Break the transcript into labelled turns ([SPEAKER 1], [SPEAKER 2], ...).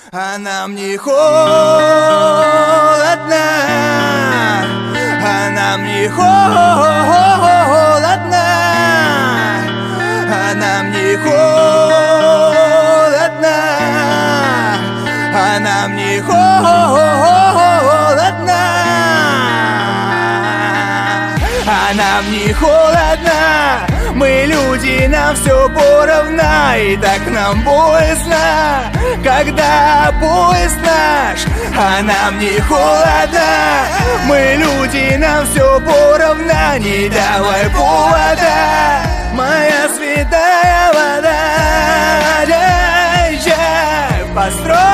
[SPEAKER 1] А нам не холодно, а нам не холодно, а нам не холодно, а нам не холодно, а нам не холодно. Мы люди, нам все поровну, и так нам боязно, когда поезд наш, а нам не холодно. Мы люди, нам все поровну, не давай повода. Моя святая вода, построй